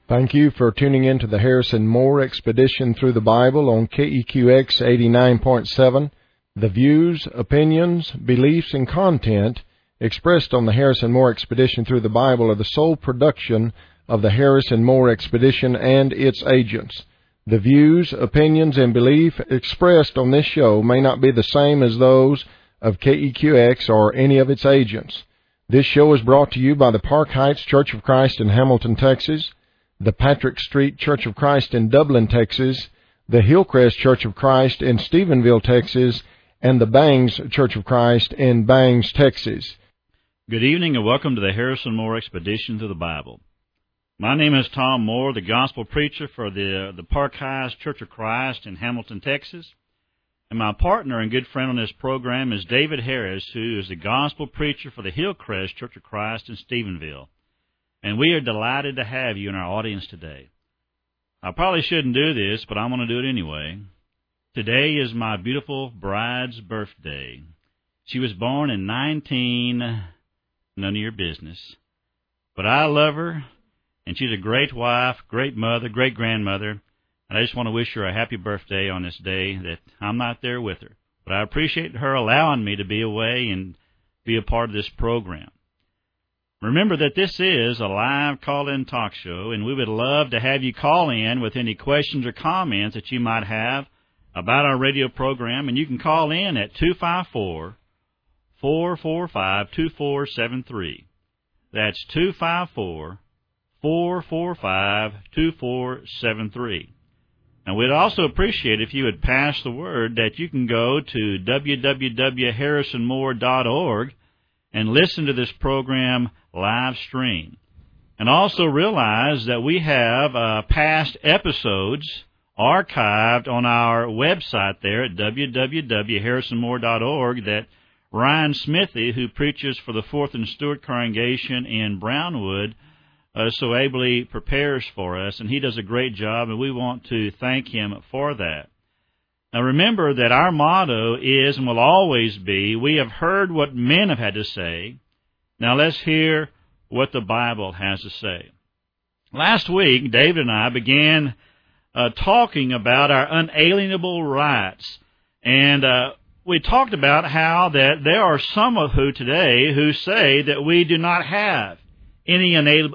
Thank you for tuning in to the Harrison Moore Expedition Through the Bible on KEQX 89.7. The views, opinions, beliefs, and content expressed on the Harrison Moore Expedition Through the Bible are the sole production of the Harrison Moore Expedition and its agents. The views, opinions, and beliefs expressed on this show may not be the same as those of KEQX or any of its agents. This show is brought to you by the Park Heights Church of Christ in Hamilton, Texas, the Patrick Street Church of Christ in Dublin, Texas, the Hillcrest Church of Christ in Stephenville, Texas, and the Bangs Church of Christ in Bangs, Texas. Good evening and welcome to the Harrison Moore Expedition Through the Bible. My name is Tom Moore, the gospel preacher for the Park Heights Church of Christ in Hamilton, Texas. And my partner and good friend on this program is David Harris, who is the gospel preacher for the Hillcrest Church of Christ in Stephenville. And we are delighted to have you in our audience today. I probably shouldn't do this, but I'm going to do it anyway. Today is my beautiful bride's birthday. She was born in none of your business. But I love her, and she's a great wife, great mother, great grandmother. And I just want to wish her a happy birthday on this day that I'm not there with her. But I appreciate her allowing me to be away and be a part of this program. Remember that this is a live call-in talk show, and we would love to have you call in with any questions or comments that you might have about our radio program, and you can call in at 254-445-2473. That's 254-445-2473. And we'd also appreciate if you would pass the word that you can go to www.harrisonmore.org and listen to this program live stream. And also realize that we have past episodes archived on our website there at www.harrisonmore.org that Ryan Smithy, who preaches for the Fourth and Stewart congregation in Brownwood, so ably prepares for us, and he does a great job, and we want to thank him for that. Now remember that our motto is and will always be, we have heard what men have had to say. Now let's hear what the Bible has to say. Last week, David and I began talking about our unalienable rights. And we talked about how that there are some of who today who say that we do not have any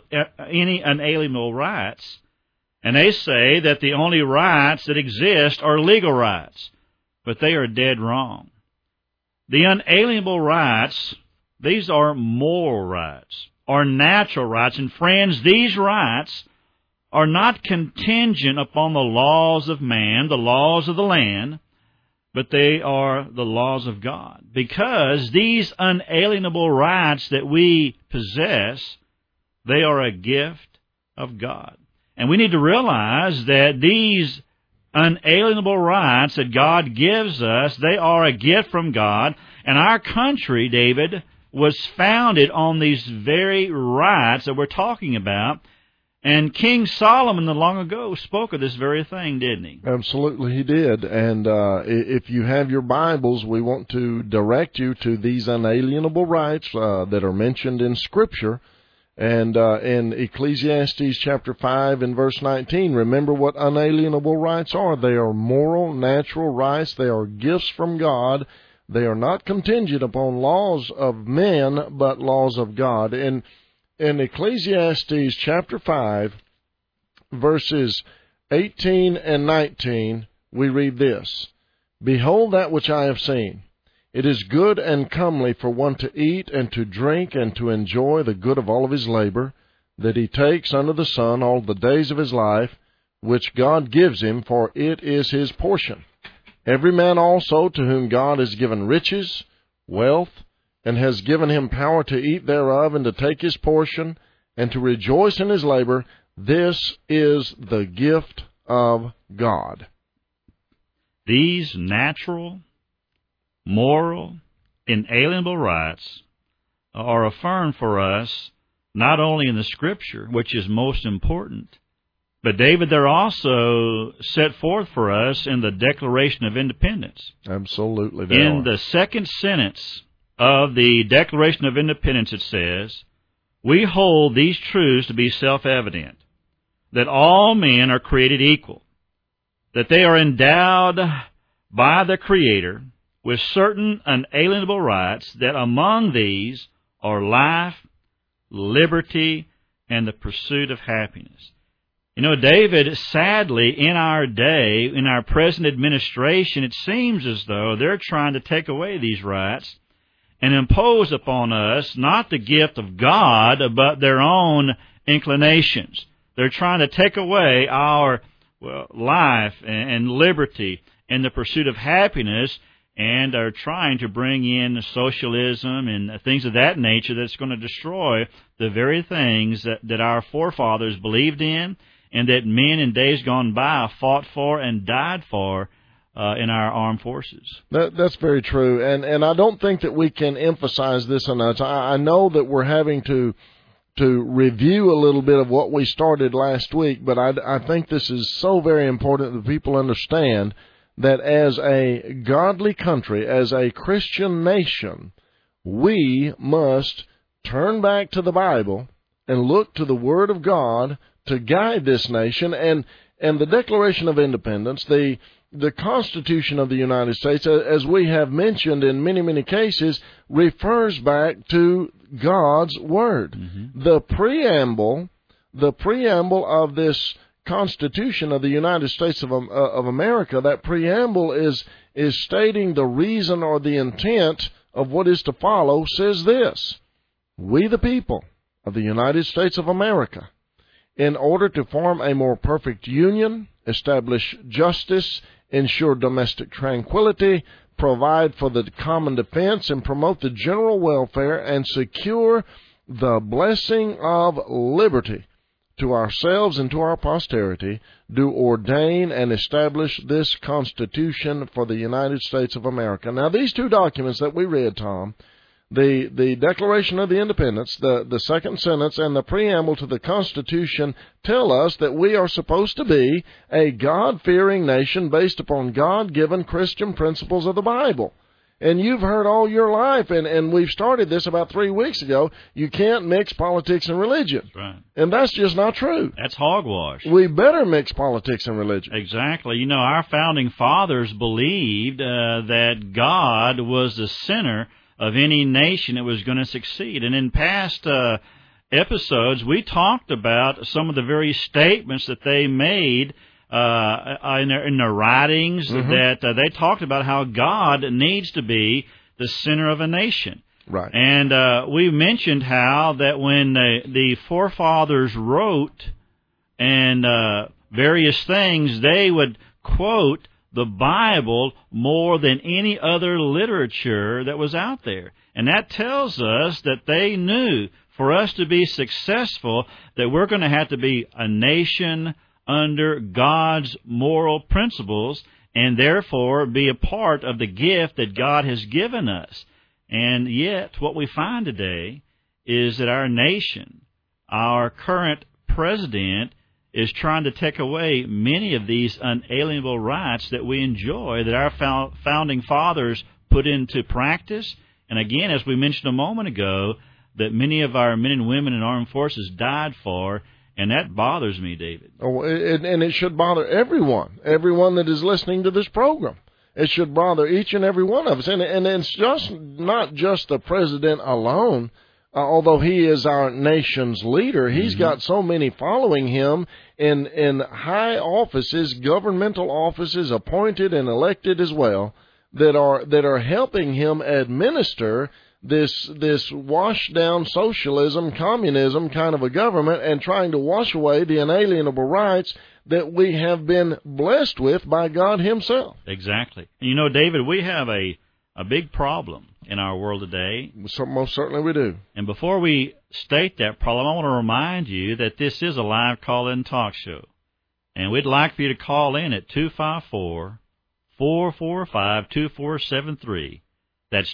unalienable rights. And they say that the only rights that exist are legal rights, but they are dead wrong. The unalienable rights, these are moral rights, are natural rights. And friends, these rights are not contingent upon the laws of man, the laws of the land, but they are the laws of God. Because these unalienable rights that we possess, they are a gift of God. And we need to realize that these unalienable rights that God gives us, they are a gift from God. And our country, David, was founded on these very rights that we're talking about. And King Solomon, long ago, spoke of this very thing, didn't he? Absolutely, he did. And if you have your Bibles, we want to direct you to these unalienable rights that are mentioned in Scripture. And in Ecclesiastes chapter 5 and verse 19, remember what unalienable rights are. They are moral, natural rights. They are gifts from God. They are not contingent upon laws of men, but laws of God. In Ecclesiastes chapter 5, verses 18 and 19, we read this: Behold that which I have seen. It is good and comely for one to eat and to drink and to enjoy the good of all of his labor, that he takes under the sun all the days of his life, which God gives him, for it is his portion. Every man also to whom God has given riches, wealth, and has given him power to eat thereof and to take his portion and to rejoice in his labor, this is the gift of God. These natural, moral, inalienable rights are affirmed for us not only in the Scripture, which is most important, but David, they're also set forth for us in the Declaration of Independence. Absolutely. In the second sentence of the Declaration of Independence, it says, "We hold these truths to be self-evident, that all men are created equal, that they are endowed by the Creator with certain unalienable rights, that among these are life, liberty, and the pursuit of happiness. You know, David, sadly, in our day, in our present administration, it seems as though they're trying to take away these rights and impose upon us not the gift of God, but their own inclinations. They're trying to take away our life and liberty and the pursuit of happiness, and are trying to bring in socialism and things of that nature that's going to destroy the very things that our forefathers believed in and that men in days gone by fought for and died for in our armed forces. That's very true, and I don't think that we can emphasize this enough. I know that we're having to review a little bit of what we started last week, but I think this is so very important that people understand that as a godly country, as a Christian nation, we must turn back to the Bible and look to the Word of God to guide this nation. And the Declaration of Independence, the Constitution of the United States, as we have mentioned in many, many cases, refers back to God's Word. Mm-hmm. The preamble of this Constitution of the United States of America, that preamble is stating the reason or the intent of what is to follow, says this: we the people of the United States of America, in order to form a more perfect union, establish justice, ensure domestic tranquility, provide for the common defense, and promote the general welfare, and secure the blessing of liberty to ourselves and to our posterity, do ordain and establish this Constitution for the United States of America. Now, these two documents that we read, Tom, the Declaration of the Independence, the second sentence, and the preamble to the Constitution tell us that we are supposed to be a God-fearing nation based upon God-given Christian principles of the Bible. And you've heard all your life, and we've started this about 3 weeks ago, you can't mix politics and religion. That's right. And that's just not true. That's hogwash. We better mix politics and religion. Exactly. You know, our founding fathers believed that God was the center of any nation that was going to succeed. And in past episodes, we talked about some of the very statements that they made in their writings, mm-hmm. that they talked about how God needs to be the center of a nation. Right. And we mentioned how that when the forefathers wrote and various things, they would quote the Bible more than any other literature that was out there. And that tells us that they knew for us to be successful that we're going to have to be a nation under God's moral principles and therefore be a part of the gift that God has given us. And yet what we find today is that our nation, our current president, is trying to take away many of these unalienable rights that we enjoy, that our founding fathers put into practice. And again, as we mentioned a moment ago, that many of our men and women in armed forces died for, and that bothers me, David. Oh, and it should bother everyone that is listening to this program. It should bother each and every one of us. And it's just not just the president alone. Although he is our nation's leader, he's mm-hmm. got so many following him in high offices, governmental offices, appointed and elected as well, that are helping him administer this washed down socialism, communism kind of a government, and trying to wash away the inalienable rights that we have been blessed with by God Himself. Exactly. And you know, David, we have a big problem in our world today. So most certainly we do. And before we state that problem, I want to remind you that this is a live call-in talk show. And we'd like for you to call in at 254-445-2473. That's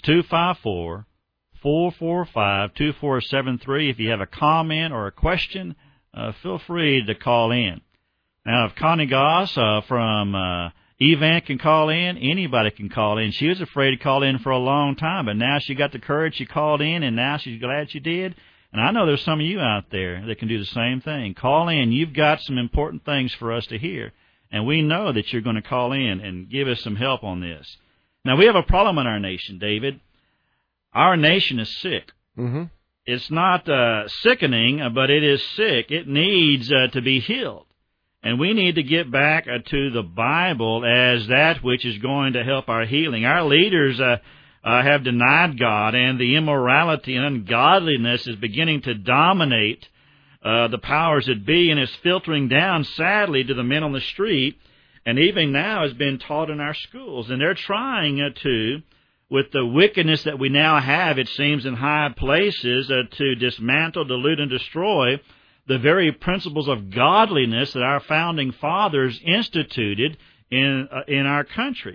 254-445-2473. If you have a comment or a question, feel free to call in. Now, if Connie Goss from Evan can call in, anybody can call in. She was afraid to call in for a long time, but now she got the courage, she called in, and now she's glad she did. And I know there's some of you out there that can do the same thing. Call in. You've got some important things for us to hear. And we know that you're going to call in and give us some help on this. Now, we have a problem in our nation, David. Our nation is sick. Mm-hmm. It's not sickening, but it is sick. It needs to be healed. And we need to get back to the Bible as that which is going to help our healing. Our leaders have denied God, and the immorality and ungodliness is beginning to dominate the powers that be, and it's filtering down, sadly, to the men on the street, and even now has been taught in our schools. And they're trying to, with the wickedness that we now have, it seems, in high places, to dismantle, dilute, and destroy the very principles of godliness that our founding fathers instituted in our country.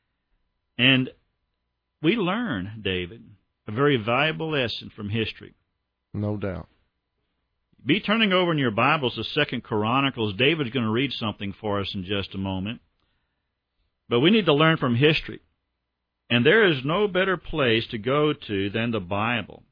And we learn, David, a very valuable lesson from history. No doubt. Be turning over in your Bibles to 2 Chronicles. David's going to read something for us in just a moment. But we need to learn from history. And there is no better place to go to than the Bible.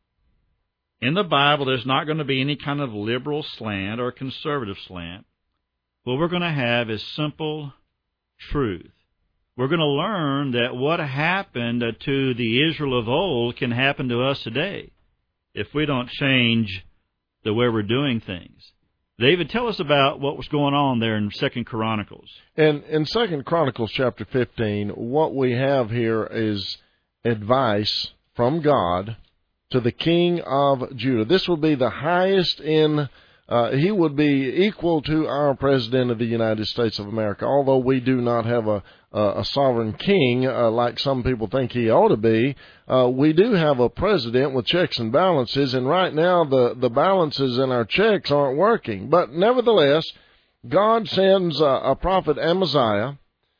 In the Bible, there's not going to be any kind of liberal slant or conservative slant. What we're going to have is simple truth. We're going to learn that what happened to the Israel of old can happen to us today if we don't change the way we're doing things. David, tell us about what was going on there in 2 Chronicles. In 2 Chronicles chapter 15, what we have here is advice from God to the king of Judah. This will be the highest in, he would be equal to our President of the United States of America, although we do not have a sovereign king like some people think he ought to be. We do have a president with checks and balances, and right now the balances in our checks aren't working. But nevertheless, God sends a prophet Azariah,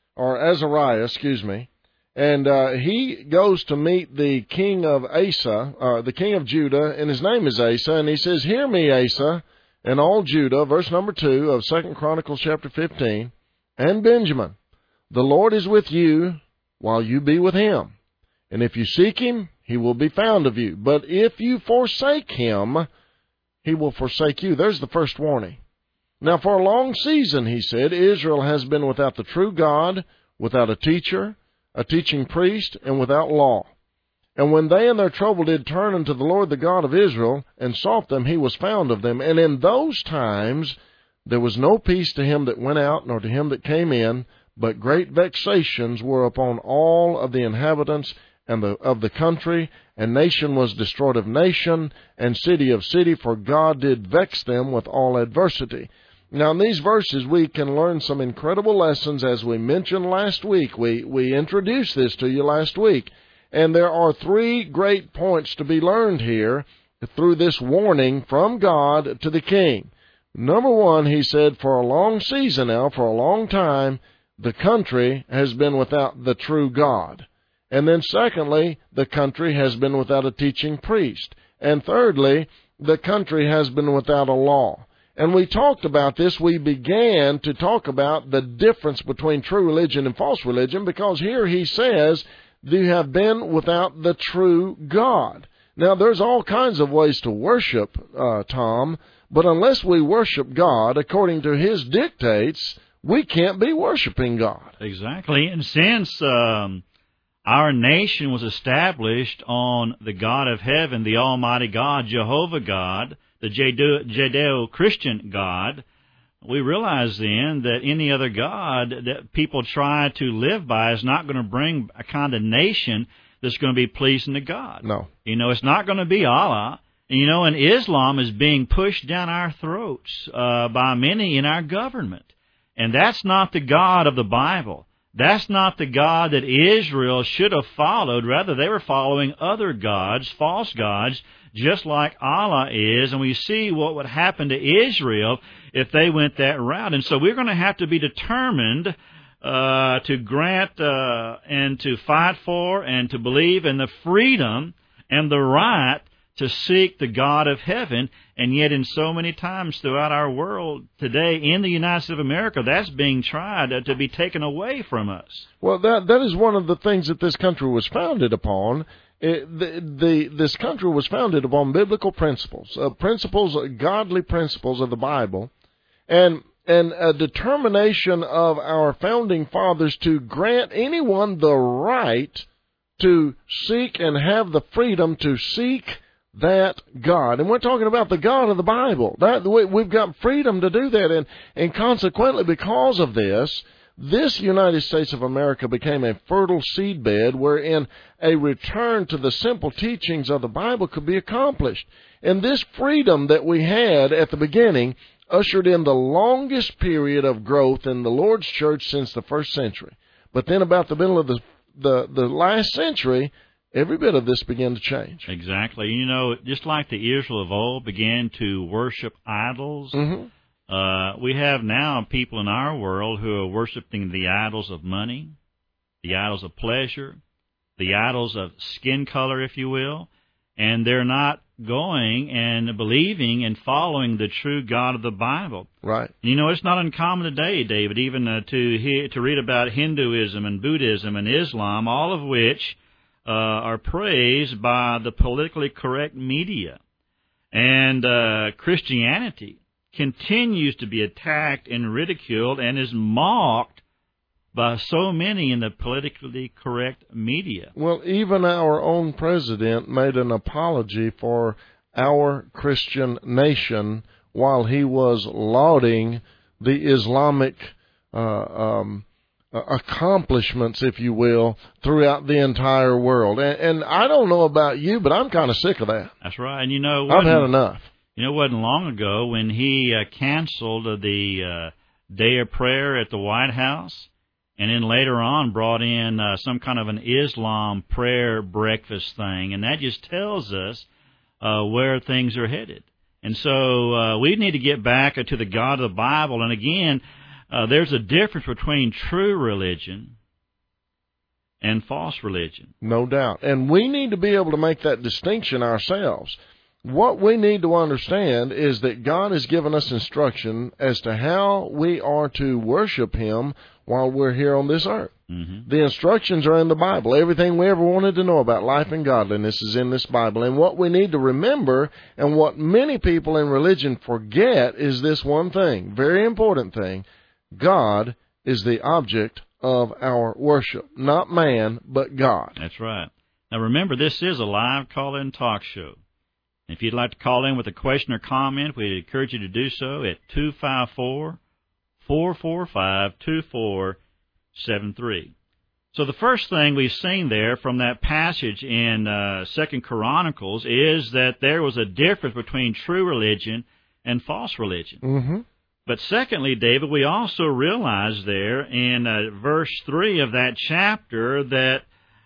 and he goes to meet the king of the king of Judah, and his name is Asa, and he says, "Hear me, Asa, and all Judah," verse number 2 of 2 Chronicles chapter 15, "and Benjamin, the Lord is with you while you be with him. And if you seek him, he will be found of you. But if you forsake him, he will forsake you." There's the first warning. Now, for a long season, he said, Israel has been without the true God, without a teacher, a teaching priest, and without law. And when they in their trouble did turn unto the Lord the God of Israel, and sought them, he was found of them. And in those times there was no peace to him that went out, nor to him that came in, but great vexations were upon all of the inhabitants and of the country, and nation was destroyed of nation, and city of city, for God did vex them with all adversity. Now, in these verses, we can learn some incredible lessons. As we mentioned last week, we introduced this to you last week. And there are 3 great points to be learned here through this warning from God to the king. Number 1, he said, for a long season now, for a long time, the country has been without the true God. And then secondly, the country has been without a teaching priest. And thirdly, the country has been without a law. And we talked about this. We began to talk about the difference between true religion and false religion, because here he says, you have been without the true God. Now, there's all kinds of ways to worship, Tom, but unless we worship God according to his dictates, we can't be worshiping God. Exactly. And since our nation was established on the God of heaven, the Almighty God, Jehovah God, the Judeo-Christian God, we realize then that any other God that people try to live by is not going to bring a kind of nation that's going to be pleasing to God. No. It's not going to be Allah. And Islam is being pushed down our throats by many in our government. And that's not the God of the Bible. That's not the God that Israel should have followed. Rather, they were following other gods, false gods, just like Allah is. And we see what would happen to Israel if they went that route. And so we're going to have to be determined to grant and to fight for and to believe in the freedom and the right to seek the God of heaven. And yet in so many times throughout our world today, in the United States of America, that's being tried to be taken away from us. Well, that is one of the things that this country was founded upon, This country was founded upon biblical principles, godly principles of the Bible, and a determination of our founding fathers to grant anyone the right to seek and have the freedom to seek that God. And we're talking about the God of the Bible. We've got freedom to do that, and consequently, because of this United States of America became a fertile seedbed wherein a return to the simple teachings of the Bible could be accomplished. And this freedom that we had at the beginning ushered in the longest period of growth in the Lord's church since the first century. But then about the middle of the last century, every bit of this began to change. Exactly. You know, just like the Israel of old began to worship idols, we have now people in our world who are worshiping the idols of money, the idols of pleasure, the idols of skin color, if you will, and they're not going and believing and following the true God of the Bible. Right. You know, it's not uncommon today, David, even to read about Hinduism and Buddhism and Islam, all of which are praised by the politically correct media. And Christianity continues to be attacked and ridiculed and is mocked by so many in the politically correct media. Well, even our own president made an apology for our Christian nation while he was lauding the Islamic accomplishments, if you will, throughout the entire world. And I don't know about you, but I'm kind of sick of that. That's right. And you know, I've had enough. You know, it wasn't long ago when he canceled the day of prayer at the White House, and then later on brought in some kind of an Islam prayer breakfast thing, and that just tells us where things are headed. And so we need to get back to the God of the Bible. And again, there's a difference between true religion and false religion. No doubt. And we need to be able to make that distinction ourselves. What we need to understand is that God has given us instruction as to how we are to worship Him while we're here on this earth. Mm-hmm. The instructions are in the Bible. Everything we ever wanted to know about life and godliness is in this Bible. And what we need to remember, and what many people in religion forget, is this one thing, very important thing: God is the object of our worship. Not man, but God. That's right. Now remember, this is a live call-in talk show. If you'd like to call in with a question or comment, we'd encourage you to do so at 254-445-2473. So the first thing we've seen there from that passage in 2 Chronicles is that there was a difference between true religion and false religion. Mm-hmm. But secondly, David, we also realize there in verse 3 of that chapter that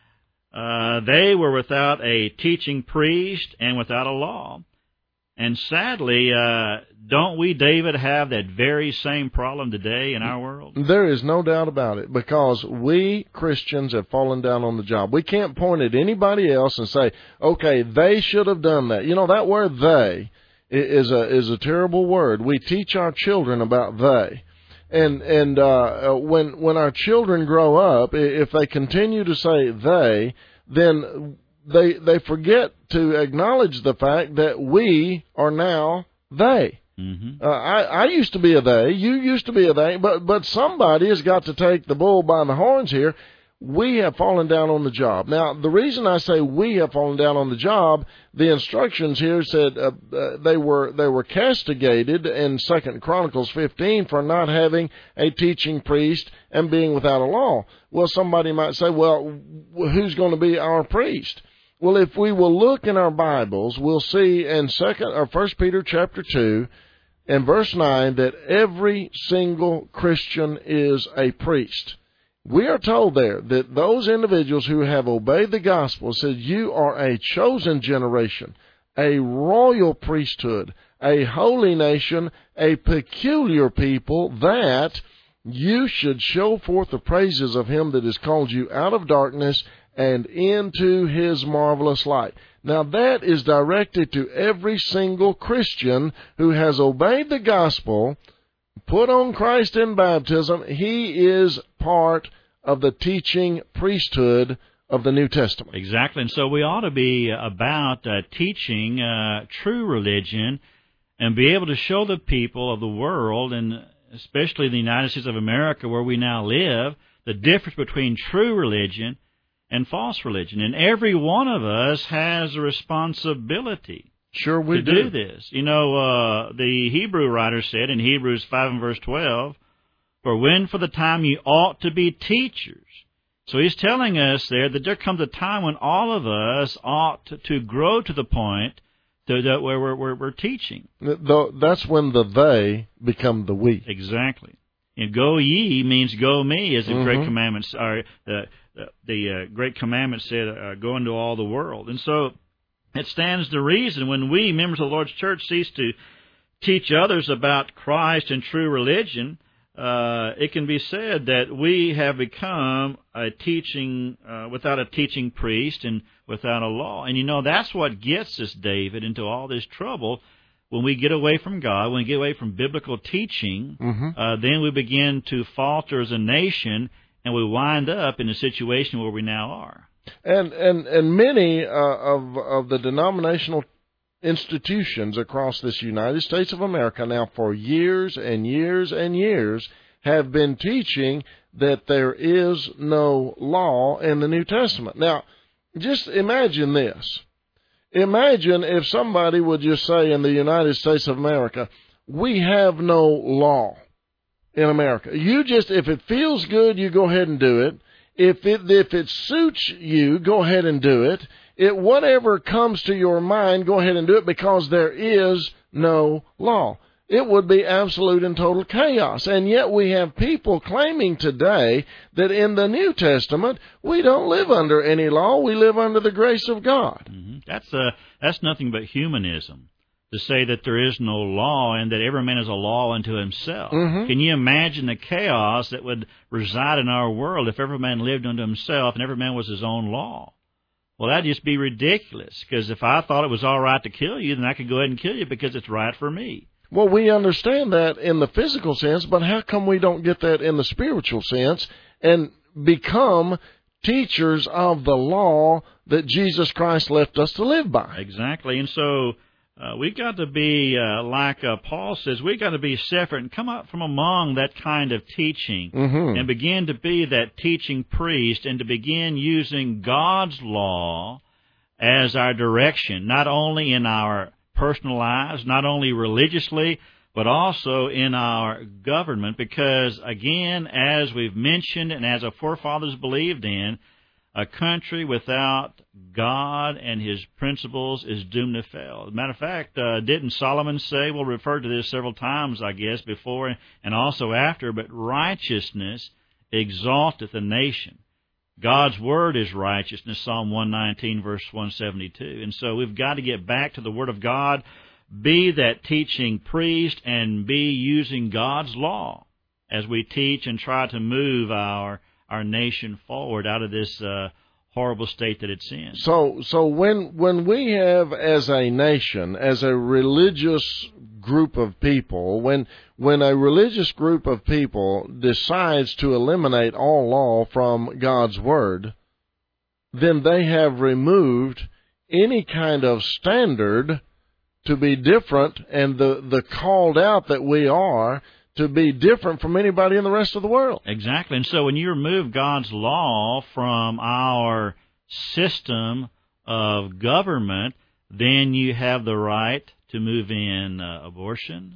they were without a teaching priest and without a law. And sadly, don't we, David, have that very same problem today in our world? There is no doubt about it, because we Christians have fallen down on the job. We can't point at anybody else and say, okay, they should have done that. You know, that word "they" is a terrible word. We teach our children about they. And when our children grow up, if they continue to say they, then they forget to acknowledge the fact that we are now they. Mm-hmm. I used to be a they, you used to be a they, but somebody has got to take the bull by the horns here. We have fallen down on the job. Now, the reason I say we have fallen down on the job, the instructions here said they were castigated in 2 Chronicles 15 for not having a teaching priest and being without a law. Well, somebody might say, well, who's going to be our priest? Well, if we will look in our Bibles, we'll see in 1 Peter chapter 2 and verse 9 that every single Christian is a priest. We are told there that those individuals who have obeyed the gospel said, you are a chosen generation, a royal priesthood, a holy nation, a peculiar people, that you should show forth the praises of Him that has called you out of darkness and into His marvelous light. Now that is directed to every single Christian who has obeyed the gospel, put on Christ in baptism. He is part of the teaching priesthood of the New Testament. Exactly. And so we ought to be about teaching true religion and be able to show the people of the world, and especially the United States of America where we now live, the difference between true religion and false religion. And every one of us has a responsibility Sure we to do this. You know, the Hebrew writer said in Hebrews 5 and verse 12, "For when for the time you ought to be teachers." So he's telling us there that there comes a time when all of us ought to grow to the point that where we're teaching. That's when the they become the we. Exactly. And go ye means go me, as the great commandments are. The great commandment said, "Go into all the world." And so it stands to reason when we, members of the Lord's church, cease to teach others about Christ and true religion, it can be said that we have become a teaching without a teaching priest and without a law. And you know, that's what gets us, David, into all this trouble. When we get away from God, when we get away from biblical teaching, then we begin to falter as a nation, and we wind up in the situation where we now are. And many of the denominational institutions across this United States of America now for years and years and years have been teaching that there is no law in the New Testament. Now, just imagine this. Imagine if somebody would just say in the United States of America, we have no law in America. You just, if it feels good, you go ahead and do it. If it suits you, go ahead and do it. Whatever comes to your mind, go ahead and do it, because there is no law. It would be absolute and total chaos. And yet we have people claiming today that in the New Testament, we don't live under any law. We live under the grace of God. That's nothing but humanism, to say that there is no law and that every man is a law unto himself. Can you imagine the chaos that would reside in our world if every man lived unto himself and every man was his own law? Well, that'd just be ridiculous, because if I thought it was all right to kill you, then I could go ahead and kill you because it's right for me. Well, we understand that in the physical sense, but how come we don't get that in the spiritual sense and become teachers of the law that Jesus Christ left us to live by? Exactly. And so we've got to be, like Paul says, we've got to be separate and come out from among that kind of teaching and begin to be that teaching priest and to begin using God's law as our direction, not only in our personal lives, not only religiously, but also in our government, because, again, as we've mentioned and as our forefathers believed in, a country without God and His principles is doomed to fail. As a matter of fact, didn't Solomon say, we'll refer to this several times, I guess, before and also after, but righteousness exalteth a nation. God's Word is righteousness, Psalm 119, verse 172. And so we've got to get back to the Word of God, be that teaching priest, and be using God's law as we teach and try to move our nation forward out of this horrible state that it's in. So when we have, as a nation, as a religious group of people, when a religious group of people decides to eliminate all law from God's Word, then they have removed any kind of standard to be different, and the called out that we are to be different from anybody in the rest of the world. Exactly. And so when you remove God's law from our system of government, then you have the right to move in abortion,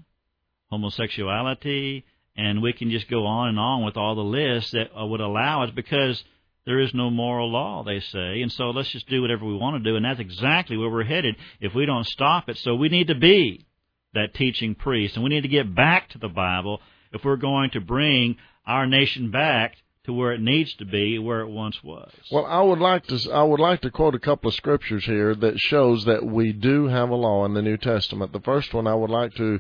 homosexuality, and we can just go on with all the lists that would allow us, because there is no moral law, they say, and so let's just do whatever we want to do, and that's exactly where we're headed if we don't stop it. So we need to be that teaching priest, and we need to get back to the Bible if we're going to bring our nation back to where it needs to be, where it once was. Well, I would like to quote a couple of scriptures here that shows that we do have a law in the New Testament. The first one I would like to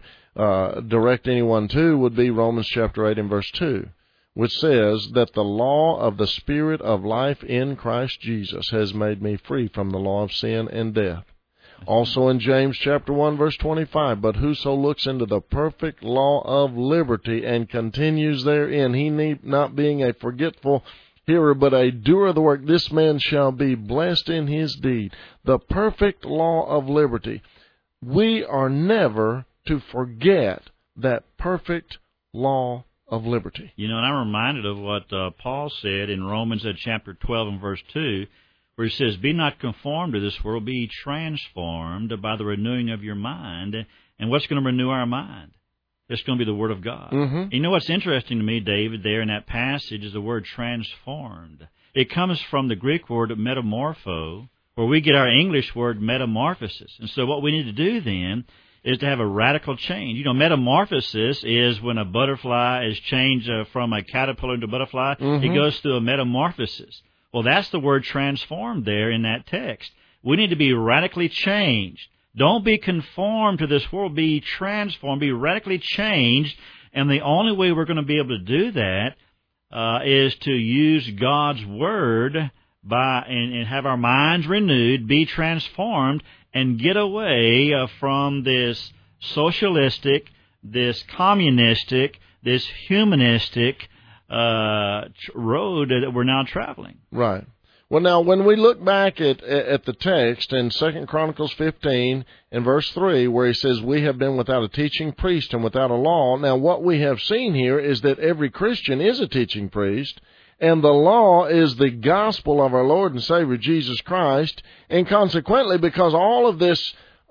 direct anyone to would be Romans chapter 8 and verse 2, which says that the law of the Spirit of life in Christ Jesus has made me free from the law of sin and death. Also in James chapter 1 verse 25, but whoso looks into the perfect law of liberty and continues therein, he need not being a forgetful hearer, but a doer of the work, this man shall be blessed in his deed. The perfect law of liberty. We are never to forget that perfect law of liberty. You know, and I'm reminded of what Paul said in Romans chapter 12 and verse 2, where he says, be not conformed to this world, be transformed by the renewing of your mind. And what's going to renew our mind? It's going to be the Word of God. Mm-hmm. You know what's interesting to me, David, there in that passage is the word transformed. It comes from the Greek word metamorpho, where we get our English word metamorphosis. And so what we need to do then is to have a radical change. You know, metamorphosis is when a butterfly is changed from a caterpillar into a butterfly. Mm-hmm. It goes through a metamorphosis. Well, that's the word transformed there in that text. We need to be radically changed. Don't be conformed to this world. Be transformed. Be radically changed. And the only way we're going to be able to do that is to use God's Word and have our minds renewed, be transformed, and get away from this socialistic, this communistic, this humanistic road that we're now traveling. Right. Well, now, when we look back at the text in 2 Chronicles 15 and verse 3, where he says, we have been without a teaching priest and without a law. Now, what we have seen here is that every Christian is a teaching priest, and the law is the gospel of our Lord and Savior, Jesus Christ. And consequently, because all of this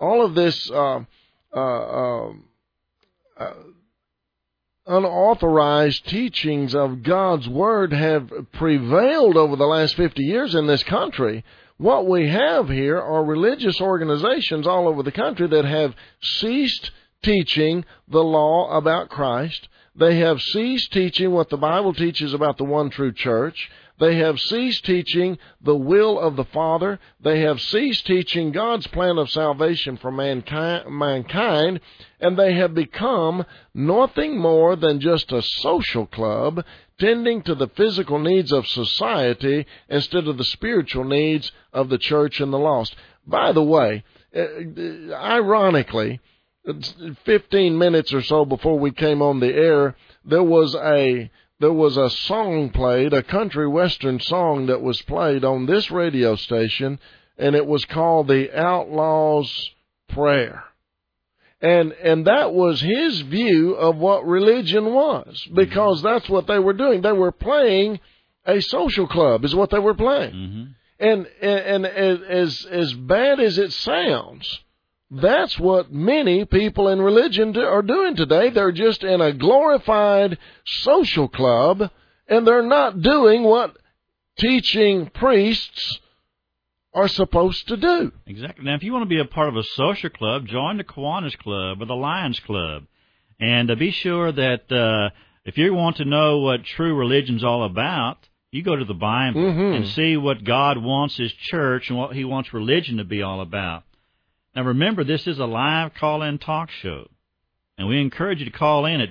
unauthorized teachings of God's Word have prevailed over the last 50 years in this country, what we have here are religious organizations all over the country that have ceased teaching the law about Christ. They have ceased teaching what the Bible teaches about the one true church. They have ceased teaching the will of the Father. They have ceased teaching God's plan of salvation for mankind, and they have become nothing more than just a social club tending to the physical needs of society instead of the spiritual needs of the church and the lost. By the way, ironically, 15 minutes or so before we came on the air, there was a song played, a country western song that was played on this radio station, and it was called The Outlaw's Prayer. And that was his view of what religion was, because that's what they were doing. They were playing a social club, is what they were playing. Mm-hmm. And as bad as it sounds, that's what many people in religion are doing today. They're just in a glorified social club, and they're not doing what teaching priests are supposed to do. Exactly. Now, if you want to be a part of a social club, join the Kiwanis Club or the Lions Club. And be sure that if you want to know what true religion's all about, you go to the Bible and see what God wants His church and what He wants religion to be all about. Now, remember, this is a live call-in talk show, and we encourage you to call in at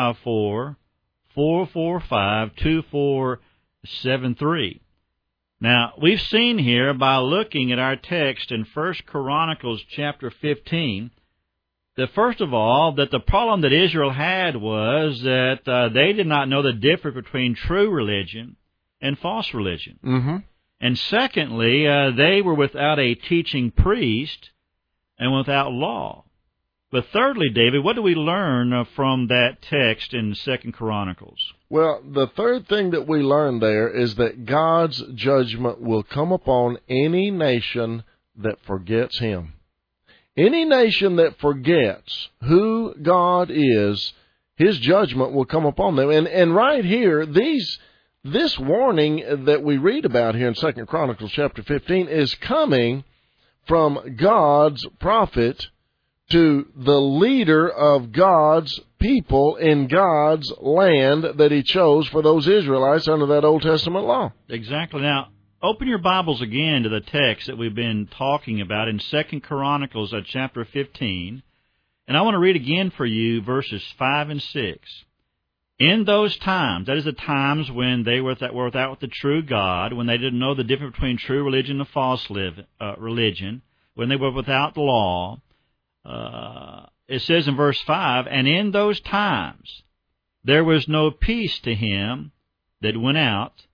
254-445-2473. Now, we've seen here by looking at our text in 1 Chronicles chapter 15 that, first of all, that the problem that Israel had was that they did not know the difference between true religion and false religion. Mm-hmm. And secondly, they were without a teaching priest and without law. But thirdly, David, what do we learn from that text in 2 Chronicles? Well, the third thing that we learn there is that God's judgment will come upon any nation that forgets Him. Any nation that forgets who God is, His judgment will come upon them. And right here, this warning that we read about here in 2 Chronicles chapter 15 is coming from God's prophet to the leader of God's people in God's land that He chose for those Israelites under that Old Testament law. Exactly. Now, open your Bibles again to the text that we've been talking about in 2 Chronicles chapter 15, and I want to read again for you verses 5 and 6. In those times, that is the times when they were without the true God, when they didn't know the difference between true religion and false religion, when they were without the law, it says in verse 5, and in those times there was no peace to him that went out,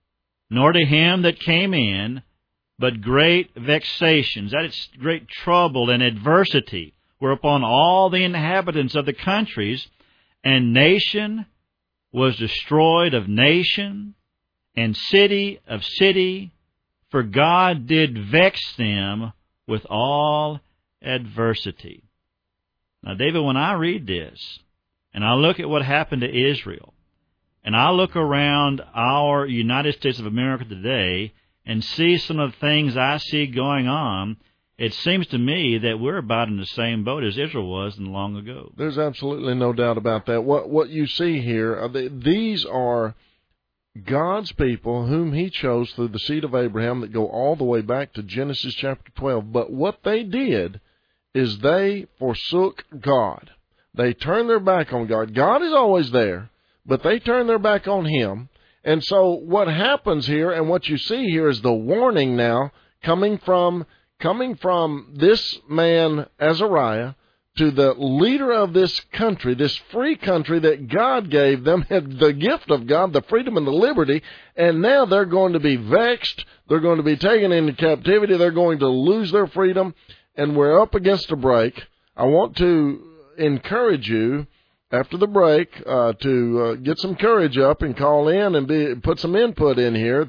nor to him that came in, but great vexations, that is, great trouble and adversity, were upon all the inhabitants of the countries, and nation was destroyed of nation, and city of city, for God did vex them with all adversity. Now, David, when I read this, and I look at what happened to Israel, and I look around our United States of America today and see some of the things I see going on, it seems to me that we're about in the same boat as Israel was in long ago. There's absolutely no doubt about that. What you see here, these are God's people whom He chose through the seed of Abraham that go all the way back to Genesis chapter 12. But what they did is they forsook God. They turned their back on God. God is always there, but they turned their back on Him. And so what happens here, and what you see here, is the warning now coming from this man, Azariah, to the leader of this country, this free country that God gave them, the gift of God, the freedom and the liberty, and now they're going to be vexed, they're going to be taken into captivity, they're going to lose their freedom, and we're up against a break. I want to encourage you, after the break, to get some courage up and call in and put some input in here,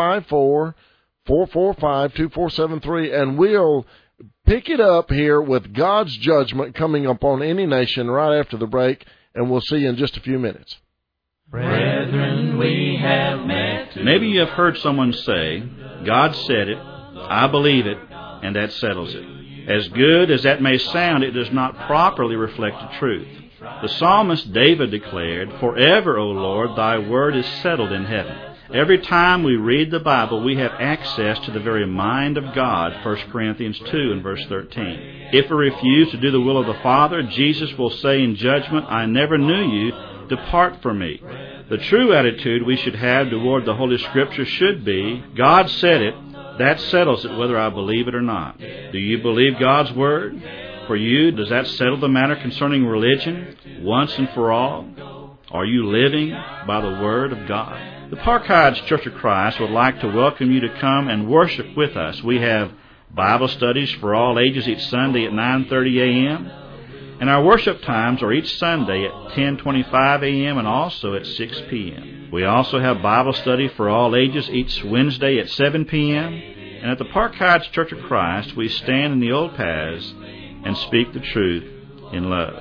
254-445-2473, and we'll pick it up here with God's judgment coming upon any nation right after the break, and we'll see you in just a few minutes. Brethren, we have met. Maybe you have heard someone say, God said it, I believe it, and that settles it. As good as that may sound, it does not properly reflect the truth. The psalmist David declared, Forever, O Lord, thy word is settled in heaven. Every time we read the Bible, we have access to the very mind of God, 1 Corinthians 2 and verse 13. If we refuse to do the will of the Father, Jesus will say in judgment, I never knew you, depart from me. The true attitude we should have toward the Holy Scripture should be, God said it, that settles it whether I believe it or not. Do you believe God's Word? For you, does that settle the matter concerning religion once and for all? Are you living by the Word of God? The Park Heights Church of Christ would like to welcome you to come and worship with us. We have Bible studies for all ages each Sunday at 9:30 a.m., and our worship times are each Sunday at 10:25 a.m. and also at 6 p.m. We also have Bible study for all ages each Wednesday at 7 p.m., and at the Park Heights Church of Christ, we stand in the old paths and speak the truth in love.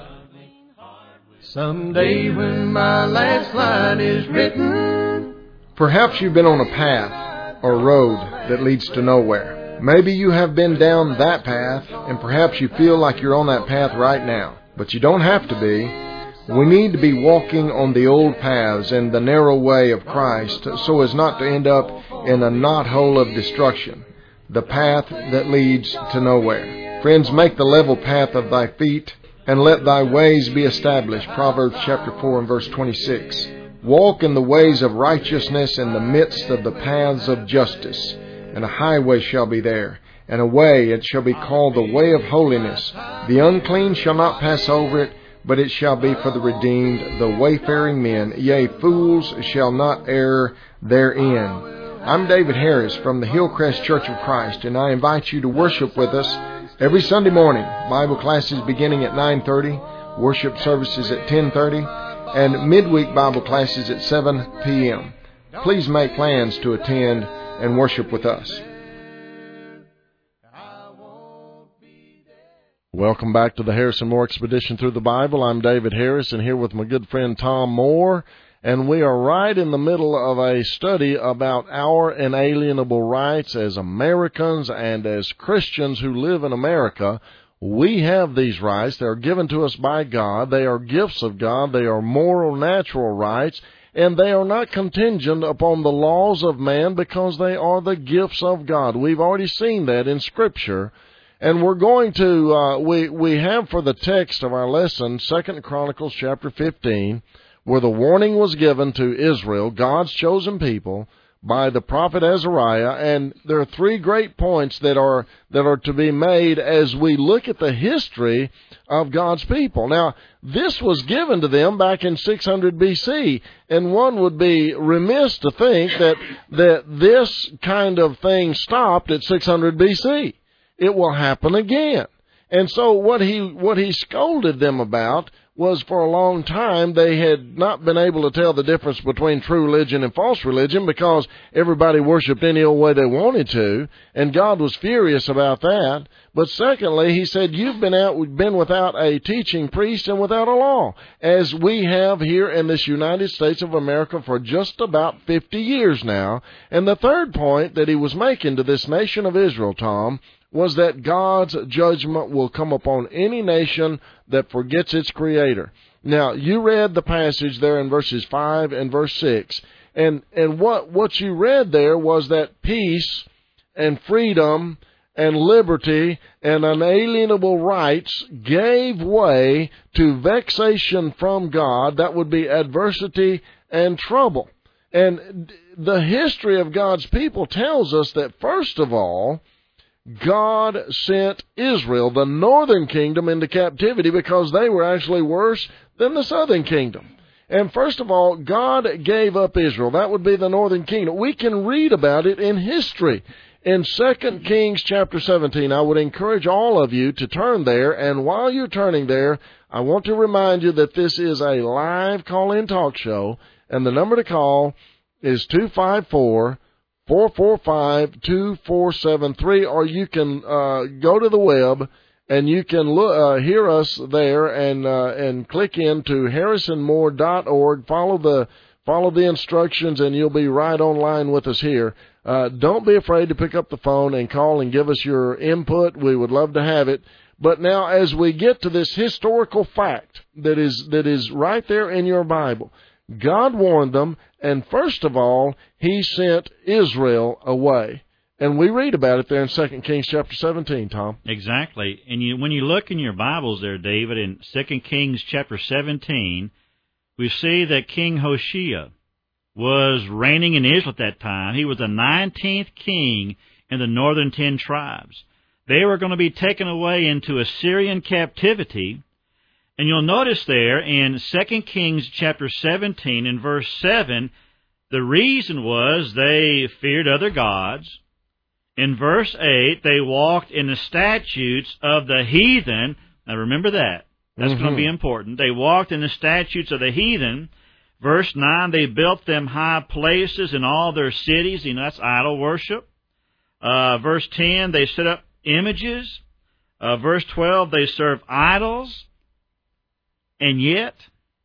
Someday when my last line is written, perhaps you've been on a path or road that leads to nowhere. Maybe you have been down that path, and perhaps you feel like you're on that path right now. But you don't have to be. We need to be walking on the old paths and the narrow way of Christ so as not to end up in a knothole of destruction, the path that leads to nowhere. Friends, make the level path of thy feet, and let thy ways be established. Proverbs chapter 4 and verse 26. Walk in the ways of righteousness in the midst of the paths of justice, and a highway shall be there, and a way, it shall be called the way of holiness. The unclean shall not pass over it, but it shall be for the redeemed, the wayfaring men. Yea, fools shall not err therein. I'm David Harris from the Hillcrest Church of Christ, and I invite you to worship with us every Sunday morning. Bible classes beginning at 9:30, worship services at 10:30, and midweek Bible classes at 7 p.m. Please make plans to attend and worship with us. Welcome back to the Harrison Moore Expedition Through the Bible. I'm David Harris, and here with my good friend Tom Moore, and we are right in the middle of a study about our inalienable rights as Americans and as Christians who live in America. We have these rights. They are given to us by God. They are gifts of God. They are moral, natural rights, and they are not contingent upon the laws of man because they are the gifts of God. We've already seen that in Scripture. And we're going to, we have for the text of our lesson, 2 Chronicles chapter 15, where the warning was given to Israel, God's chosen people, by the prophet Azariah, and there are three great points that are to be made as we look at the history of God's people. Now, this was given to them back in 600 BC, and one would be remiss to think that this kind of thing stopped at 600 BC. It will happen again. And so what he scolded them about was, for a long time they had not been able to tell the difference between true religion and false religion because everybody worshiped any old way they wanted to, and God was furious about that. But secondly, he said, you've been without a teaching priest and without a law, as we have here in this United States of America for just about 50 years now. And the third point that he was making to this nation of Israel, Tom, was that God's judgment will come upon any nation that forgets its Creator. Now, you read the passage there in verses 5 and verse 6, and what you read there was that peace and freedom and liberty and unalienable rights gave way to vexation from God. That would be adversity and trouble. And the history of God's people tells us that, first of all, God sent Israel, the northern kingdom, into captivity because they were actually worse than the southern kingdom. And first of all, God gave up Israel. That would be the northern kingdom. We can read about it in history. In 2 Kings chapter 17, I would encourage all of you to turn there. And while you're turning there, I want to remind you that this is a live call-in talk show. And the number to call is 254-445-2473, or you can go to the web and you can hear us there and click into harrisonmoore.org. Follow the instructions, and you'll be right online with us here. Don't be afraid to pick up the phone and call and give us your input. We would love to have it. But now, as we get to this historical fact that is right there in your Bible, God warned them, and first of all, He sent Israel away. And we read about it there in 2 Kings chapter 17, Tom. Exactly. And when you look in your Bibles there, David, in 2 Kings chapter 17, we see that King Hoshea was reigning in Israel at that time. He was the 19th king in the northern 10 tribes. They were going to be taken away into Assyrian captivity. And you'll notice there in 2 Kings chapter 17 in verse 7, the reason was they feared other gods. In verse 8, they walked in the statutes of the heathen. Now remember that. That's going to be important. They walked in the statutes of the heathen. Verse 9, they built them high places in all their cities. That's idol worship. Verse 10, they set up images. Verse 12, they serve idols. And yet,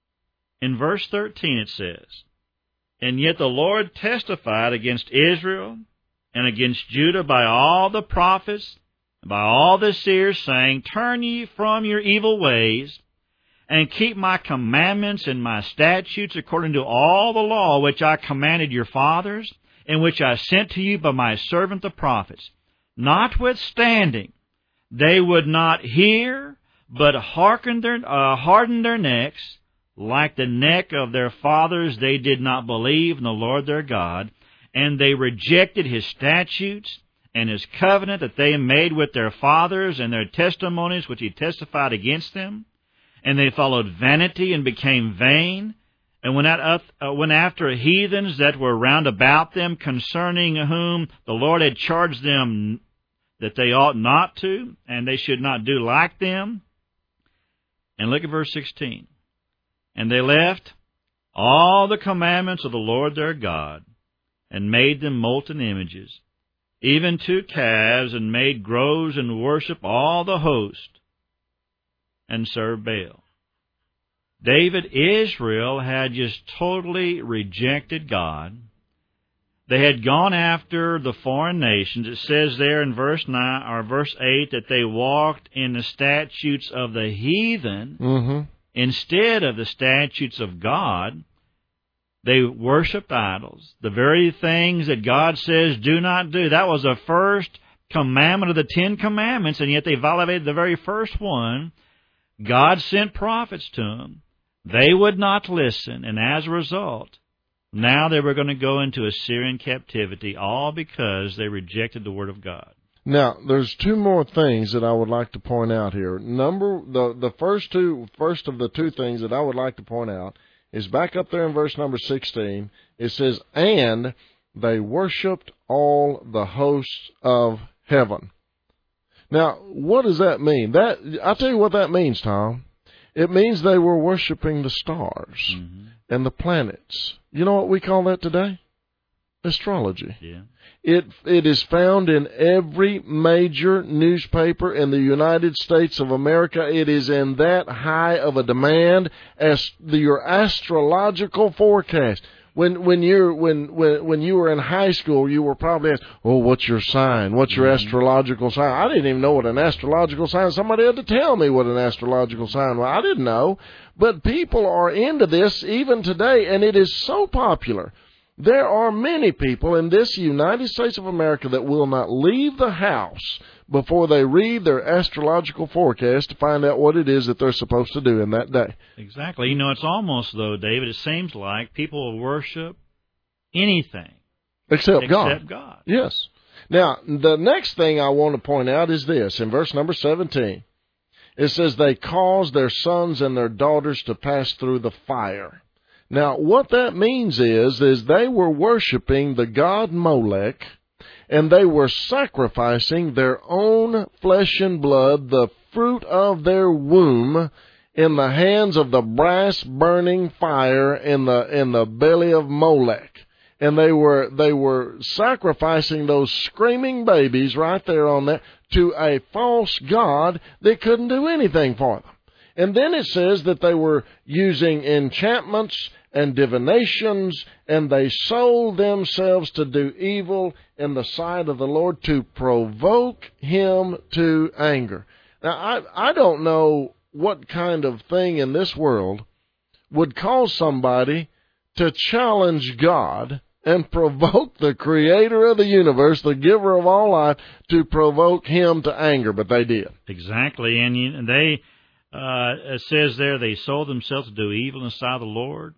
in verse 13 it says, and yet the Lord testified against Israel and against Judah by all the prophets and by all the seers, saying, turn ye from your evil ways, and keep my commandments and my statutes according to all the law which I commanded your fathers, and which I sent to you by my servant the prophets. Notwithstanding, they would not hear, but hardened their necks, like the neck of their fathers. They did not believe in the Lord their God, and they rejected His statutes and His covenant that they made with their fathers, and their testimonies which He testified against them. And they followed vanity and became vain, and went after heathens that were round about them, concerning whom the Lord had charged them that they ought not to, and they should not do like them. And look at verse 16. And they left all the commandments of the Lord their God, and made them molten images, even 2 calves, and made groves, and worship all the host, and serve Baal. David, Israel had just totally rejected God. They had gone after the foreign nations. It says there in verse 9 or verse 8 that they walked in the statutes of the heathen instead of the statutes of God. They worshipped idols, the very things that God says do not do. That was the first commandment of the 10 commandments, and yet they violated the very first one. God sent prophets to them. They would not listen, and as a result, Now they were going to go into Assyrian captivity, all because they rejected the Word of God. Now, there's two more things that I would like to point out here. The first of the two things that I would like to point out is back up there in verse number 16. It says, "And they worshipped all the hosts of heaven." Now, what does that mean? I'll tell you what that means, Tom. It means they were worshiping the stars and the planets. You know what we call that today? Astrology. Yeah. It is found in every major newspaper in the United States of America. It is in that high of a demand as your astrological forecast. When you were in high school, you were probably asked, "Oh, what's your sign? What's your astrological sign?" I didn't even know what an astrological sign. Somebody had to tell me what an astrological sign was. I didn't know, but people are into this even today, and it is so popular. There are many people in this United States of America that will not leave the house before they read their astrological forecast to find out what it is that they're supposed to do in that day. Exactly. You know, it's almost, though, David, it seems like people will worship anything Except God. Yes. Now, the next thing I want to point out is this. In verse number 17, it says, "They caused their sons and their daughters to pass through the fire." Now, what that means is they were worshiping the god Molech, and they were sacrificing their own flesh and blood, the fruit of their womb, in the hands of the brass burning fire in the belly of Molech. And they were sacrificing those screaming babies right there on that to a false god that couldn't do anything for them. And then it says that they were using enchantments and divinations, and they sold themselves to do evil in the sight of the Lord to provoke him to anger. Now, I don't know what kind of thing in this world would cause somebody to challenge God and provoke the creator of the universe, the giver of all life, to provoke him to anger, but they did. Exactly, and they... it says there they sold themselves to do evil in the sight of the Lord.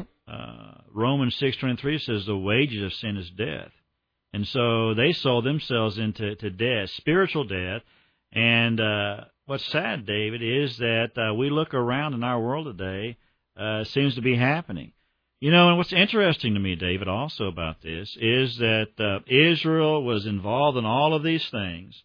Romans 6:23 says the wages of sin is death. And so they sold themselves into death, spiritual death. And what's sad, David, is that we look around in our world today, it seems to be happening. You know, and what's interesting to me, David, also about this, is that Israel was involved in all of these things,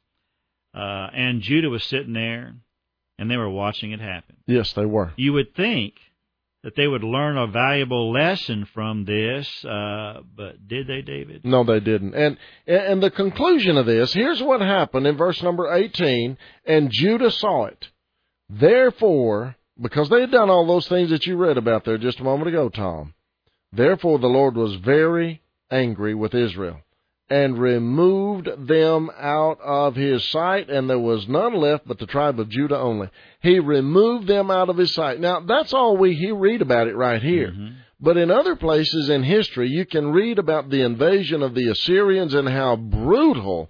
and Judah was sitting there, and they were watching it happen. Yes, they were. You would think that they would learn a valuable lesson from this, but did they, David? No, they didn't. And the conclusion of this, here's what happened in verse number 18, "And Judah saw it. Therefore," because they had done all those things that you read about there just a moment ago, Tom, "therefore the Lord was very angry with Israel, and removed them out of his sight, and there was none left but the tribe of Judah only." He removed them out of his sight. Now, that's all we read about it right here. But in other places in history, you can read about the invasion of the Assyrians and how brutal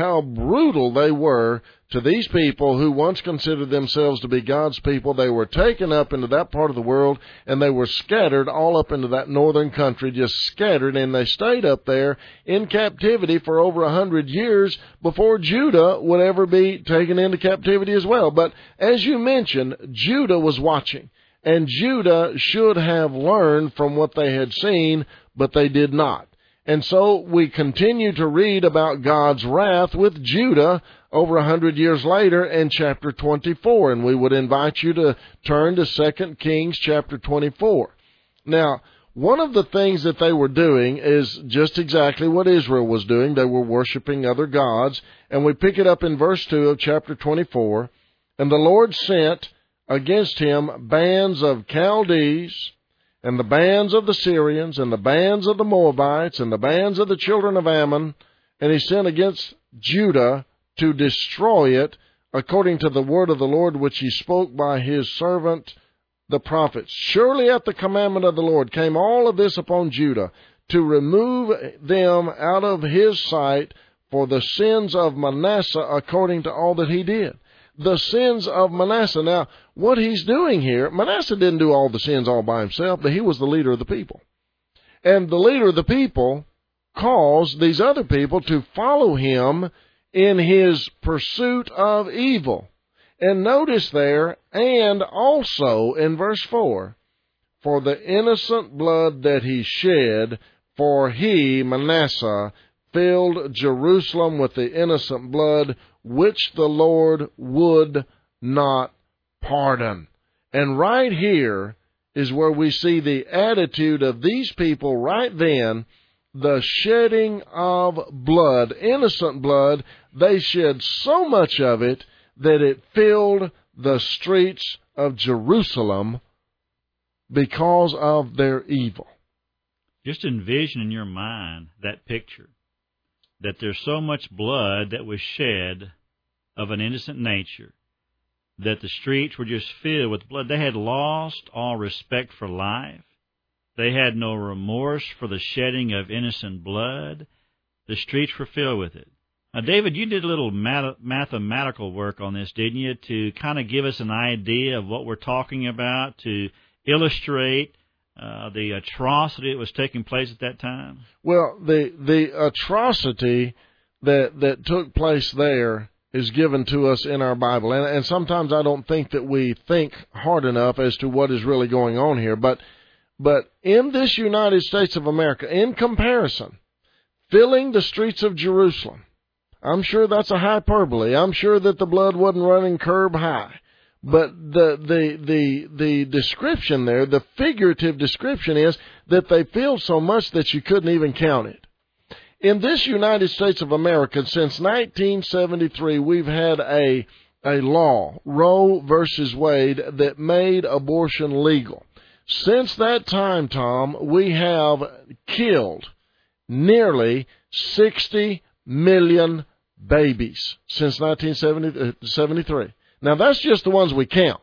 they were to these people who once considered themselves to be God's people. They were taken up into that part of the world, and they were scattered all up into that northern country, just scattered, and they stayed up there in captivity for over 100 years before Judah would ever be taken into captivity as well. But as you mentioned, Judah was watching, and Judah should have learned from what they had seen, but they did not. And so we continue to read about God's wrath with Judah over 100 years later in chapter 24. And we would invite you to turn to 2 Kings chapter 24. Now, one of the things that they were doing is just exactly what Israel was doing. They were worshiping other gods. And we pick it up in verse 2 of chapter 24. "And the Lord sent against him bands of Chaldees, and the bands of the Syrians, and the bands of the Moabites, and the bands of the children of Ammon, and he sent against Judah to destroy it, according to the word of the Lord which he spoke by his servant the prophets. Surely at the commandment of the Lord came all of this upon Judah, to remove them out of his sight for the sins of Manasseh, according to all that he did." The sins of Manasseh. Now, what he's doing here, Manasseh didn't do all the sins all by himself, but he was the leader of the people. And the leader of the people caused these other people to follow him in his pursuit of evil. And notice there, and also in verse 4, for the innocent blood that he shed, for he, Manasseh, filled Jerusalem with the innocent blood, which the Lord would not pardon. And right here is where we see the attitude of these people right then, the shedding of blood, innocent blood. They shed so much of it that it filled the streets of Jerusalem because of their evil. Just envision in your mind that picture, that there's so much blood that was shed of an innocent nature, that the streets were just filled with blood. They had lost all respect for life. They had no remorse for the shedding of innocent blood. The streets were filled with it. Now, David, you did a little mathematical work on this, didn't you, to kind of give us an idea of what we're talking about, to illustrate the atrocity that was taking place at that time? Well, the atrocity that took place there is given to us in our Bible. And sometimes I don't think that we think hard enough as to what is really going on here. But in this United States of America, in comparison, filling the streets of Jerusalem, I'm sure that's a hyperbole. I'm sure that the blood wasn't running curb high. But the description there, the figurative description is that they filled so much that you couldn't even count it. In this United States of America, since 1973, we've had a law, Roe versus Wade, that made abortion legal. Since that time, Tom, we have killed nearly 60 million babies since 1973. Now, that's just the ones we count.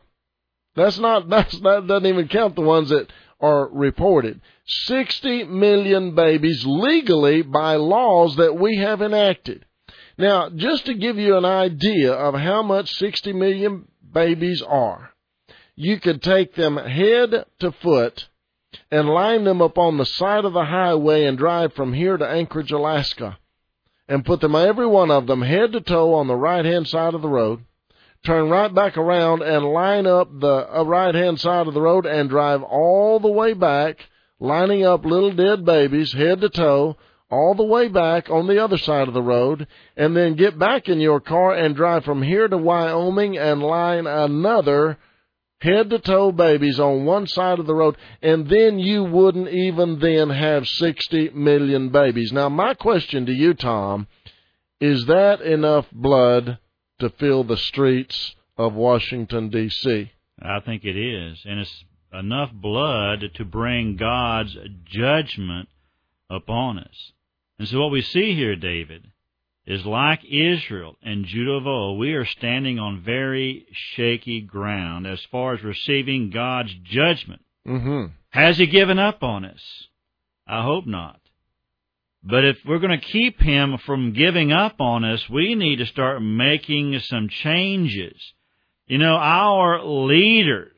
That doesn't even count the ones that are reported. 60 million babies legally by laws that we have enacted. Now, just to give you an idea of how much 60 million babies are, you could take them head to foot and line them up on the side of the highway and drive from here to Anchorage, Alaska, and put them, every one of them, head to toe on the right-hand side of the road, turn right back around and line up the right-hand side of the road and drive all the way back, lining up little dead babies, head to toe, all the way back on the other side of the road, and then get back in your car and drive from here to Wyoming and line another head-to-toe babies on one side of the road, and then you wouldn't even then have 60 million babies. Now, my question to you, Tom, is that enough blood to fill the streets of Washington, D.C.? I think it is, and it's enough blood to bring God's judgment upon us. And so what we see here, David, is like Israel and Judah of old, we are standing on very shaky ground as far as receiving God's judgment. Mm-hmm. Has He given up on us? I hope not. But if we're going to keep Him from giving up on us, we need to start making some changes. You know, our leaders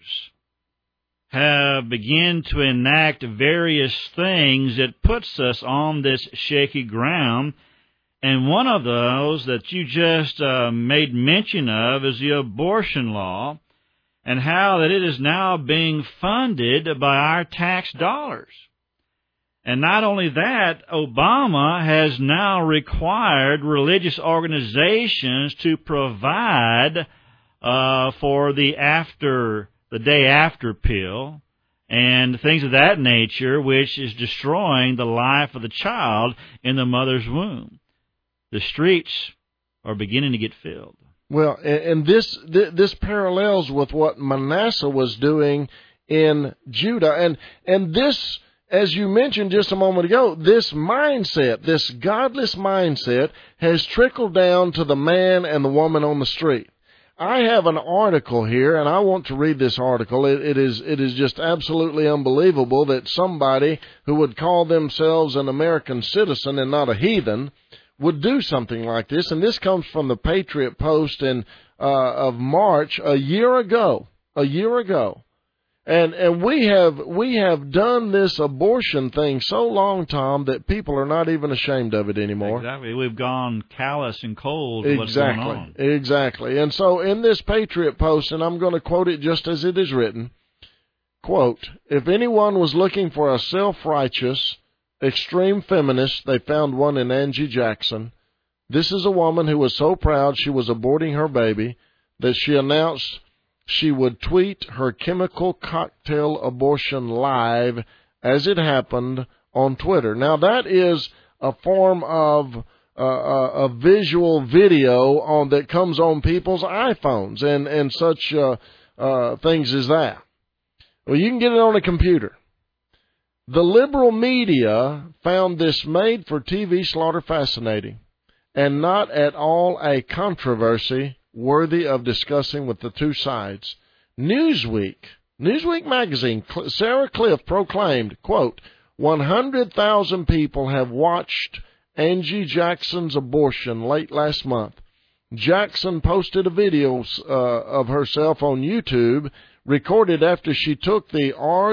have begun to enact various things that puts us on this shaky ground. And one of those that you just made mention of is the abortion law, and how that it is now being funded by our tax dollars. And not only that, Obama has now required religious organizations to provide for the day after pill and things of that nature, which is destroying the life of the child in the mother's womb. The streets are beginning to get filled. Well, and this parallels with what Manasseh was doing in Judah. And this, as you mentioned just a moment ago, this mindset, this godless mindset, has trickled down to the man and the woman on the street. I have an article here, and I want to read this article. It is just absolutely unbelievable that somebody who would call themselves an American citizen and not a heathen would do something like this. And this comes from the Patriot Post of March a year ago. And we have done this abortion thing so long, Tom, that people are not even ashamed of it anymore. Exactly. We've gone callous and cold to what's going on. Exactly. And so in this Patriot Post, and I'm going to quote it just as it is written, quote, "If anyone was looking for a self-righteous, extreme feminist, they found one in Angie Jackson. This is a woman who was so proud she was aborting her baby that she announced she would tweet her chemical cocktail abortion live as it happened on Twitter." Now, that is a form of a visual video that comes on people's iPhones and such things as that. Well, you can get it on a computer. The liberal media found this made-for-TV slaughter fascinating and not at all a controversy worthy of discussing with the two sides. Newsweek magazine, Sarah Cliff proclaimed, quote, 100,000 people have watched Angie Jackson's abortion late last month. Jackson posted a video of herself on YouTube, recorded after she took the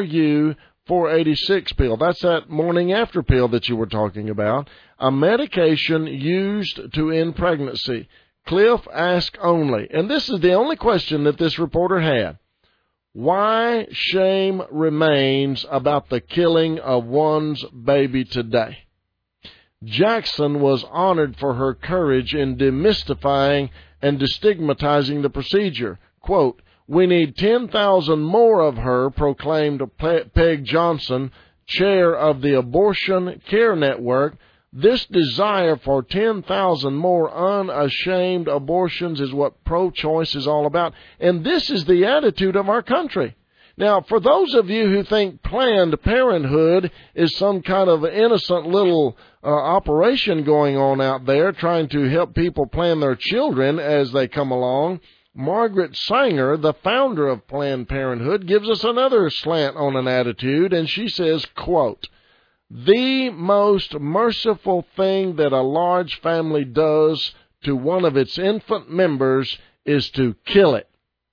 RU486 pill. That's that morning after pill that you were talking about, a medication used to end pregnancy. Cliff asked only, and this is the only question that this reporter had, why shame remains about the killing of one's baby today. Jackson was honored for her courage in demystifying and destigmatizing the procedure. Quote, "We need 10,000 more of her," proclaimed Peg Johnson, chair of the Abortion Care Network. "This desire for 10,000 more unashamed abortions is what pro-choice is all about." And this is the attitude of our country. Now, for those of you who think Planned Parenthood is some kind of innocent little operation going on out there trying to help people plan their children as they come along, Margaret Sanger, the founder of Planned Parenthood, gives us another slant on an attitude, and she says, quote, "The most merciful thing that a large family does to one of its infant members is to kill it."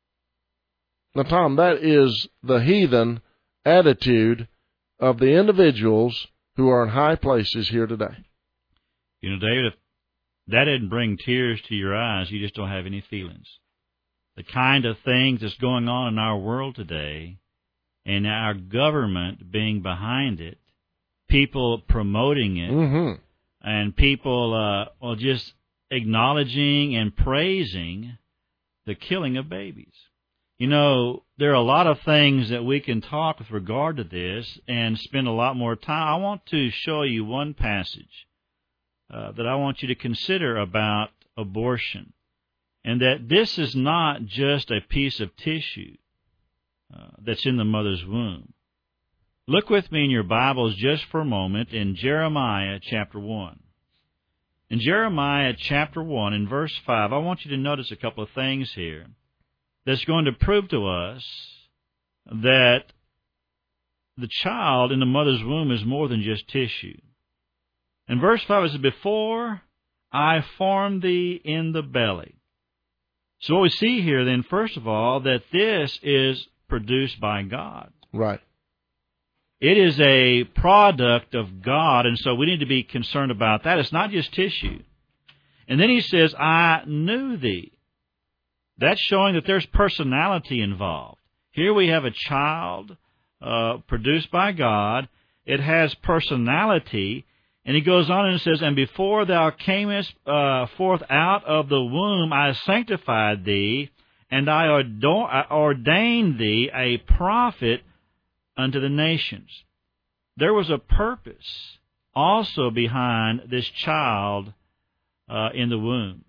Now, Tom, that is the heathen attitude of the individuals who are in high places here today. You know, David, if that didn't bring tears to your eyes, you just don't have any feelings. The kind of things that's going on in our world today, and our government being behind it, people promoting it, and people just acknowledging and praising the killing of babies. You know, there are a lot of things that we can talk with regard to this and spend a lot more time. I want to show you one passage that I want you to consider about abortion, and that this is not just a piece of tissue that's in the mother's womb. Look with me in your Bibles just for a moment in Jeremiah chapter 1. In Jeremiah chapter 1, in verse 5, I want you to notice a couple of things here that's going to prove to us that the child in the mother's womb is more than just tissue. In verse 5 it says, "Before I formed thee in the belly." So what we see here then, first of all, that this is produced by God. Right. It is a product of God, and so we need to be concerned about that. It's not just tissue. And then he says, "I knew thee." That's showing that there's personality involved. Here we have a child produced by God. It has personality. And he goes on and says, "And before thou camest forth out of the womb, I sanctified thee, and I ordained thee a prophet unto the nations." There was a purpose also behind this child in the womb.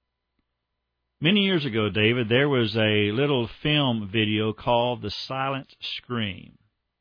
Many years ago, David, there was a little film video called The Silent Scream,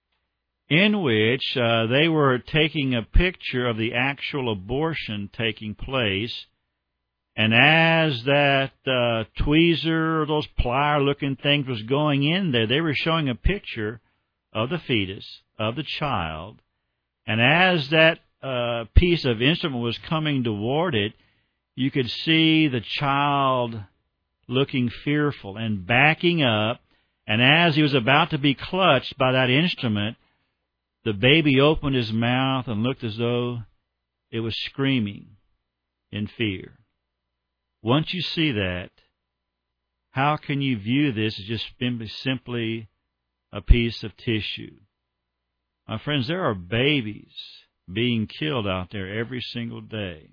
in which they were taking a picture of the actual abortion taking place. And as that tweezer, or those plier-looking things was going in there, they were showing a picture of the fetus, of the child. And as that piece of instrument was coming toward it, you could see the child looking fearful and backing up, And as he was about to be clutched by that instrument, the baby opened his mouth and looked as though it was screaming in fear. Once you see that, how can you view this as just simply a piece of tissue? My friends, there are babies being killed out there every single day.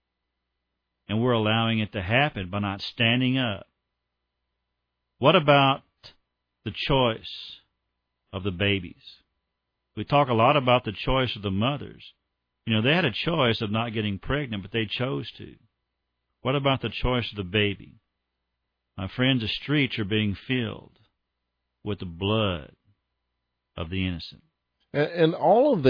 And we're allowing it to happen by not standing up. What about the choice of the babies? We talk a lot about the choice of the mothers. You know, they had a choice of not getting pregnant, but they chose to. What about the choice of the baby? My friends, the streets are being filled with the blood of the innocent. And all of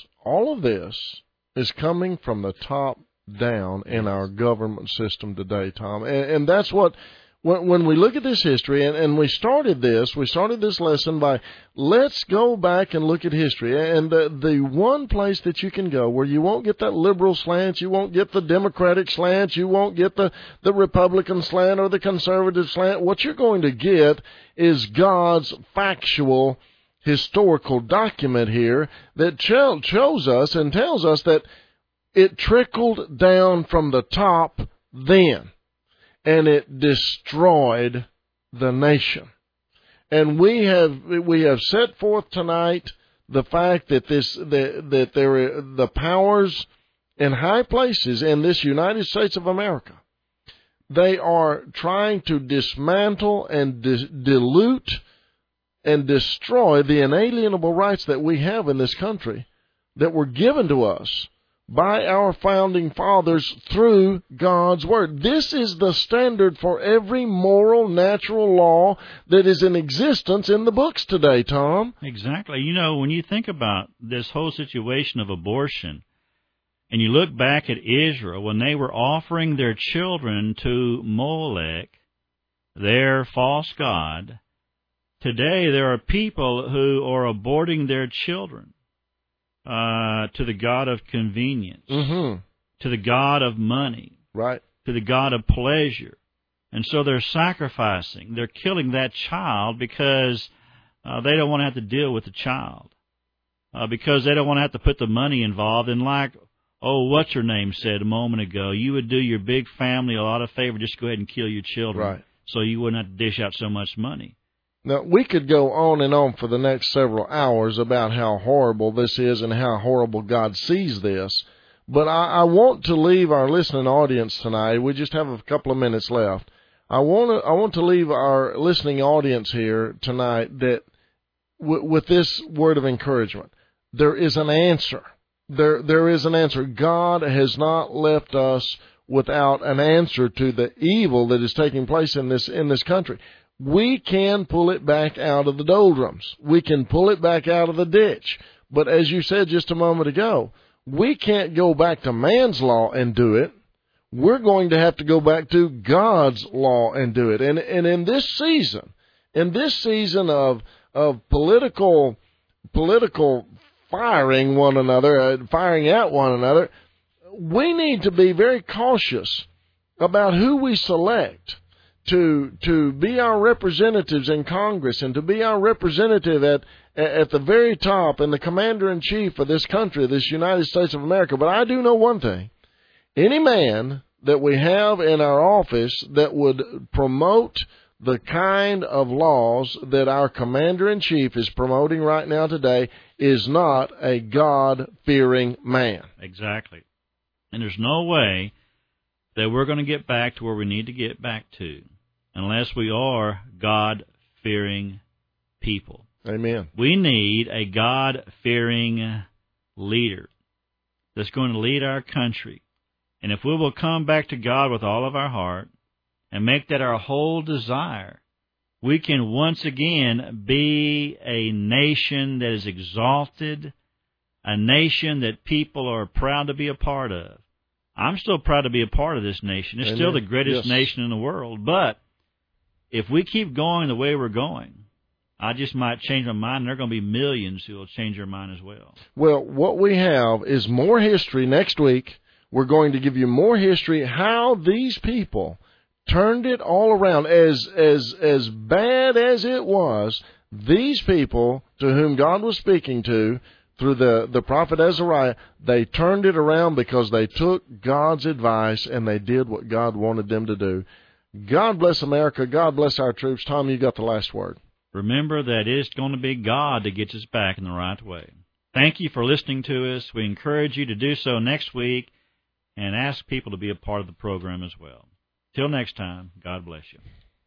this is coming from the top down in our government system today, Tom. And that's what, when we look at this history, and we started this lesson by, let's go back and look at history. And the one place that you can go where you won't get that liberal slant, you won't get the Democratic slant, you won't get the Republican slant or the conservative slant, what you're going to get is God's factual historical document here that shows us and tells us that it trickled down from the top then, and it destroyed the nation. And we have set forth tonight the fact that the powers in high places in this United States of America, they are trying to dismantle and dilute and destroy the inalienable rights that we have in this country that were given to us by our founding fathers through God's Word. This is the standard for every moral, natural law that is in existence in the books today, Tom. Exactly. You know, when you think about this whole situation of abortion, and you look back at Israel, when they were offering their children to Molech, their false god, today there are people who are aborting their children to the god of convenience, to the god of money, right, to the god of pleasure. And so they're sacrificing. They're killing that child because they don't want to have to deal with the child, because they don't want to have to put the money involved. And like, what's her name said a moment ago, you would do your big family a lot of favor, just go ahead and kill your children, right, so you wouldn't have to dish out so much money. Now, we could go on and on for the next several hours about how horrible this is and how horrible God sees this, but I want to leave our listening audience tonight. We just have a couple of minutes left. I want to leave our listening audience here tonight that with this word of encouragement. There is an answer. There is an answer. God has not left us without an answer to the evil that is taking place in this country. We can pull it back out of the doldrums. We can pull it back out of the ditch. But as you said just a moment ago, we can't go back to man's law and do it. We're going to have to go back to God's law and do it. And in this season of political firing one another, firing at one another, we need to be very cautious about who we select to be our representatives in Congress and to be our representative at the very top and the commander-in-chief of this country, this United States of America. But I do know one thing. Any man that we have in our office that would promote the kind of laws that our commander-in-chief is promoting right now today is not a God-fearing man. Exactly. And there's no way that we're going to get back to where we need to get back to unless we are God-fearing people. Amen. We need a God-fearing leader that's going to lead our country. And if we will come back to God with all of our heart and make that our whole desire, we can once again be a nation that is exalted, a nation that people are proud to be a part of. I'm still proud to be a part of this nation. It's Amen. Still the greatest nation in the world. But if we keep going the way we're going, I just might change my mind, and there are going to be millions who will change their mind as well. Well, what we have is more history next week. We're going to give you more history, how these people turned it all around. As bad as it was, these people to whom God was speaking to through the prophet Azariah, they turned it around because they took God's advice and they did what God wanted them to do. God bless America. God bless our troops. Tom, you got the last word. Remember that it's going to be God that gets us back in the right way. Thank you for listening to us. We encourage you to do so next week and ask people to be a part of the program as well. Till next time, God bless you.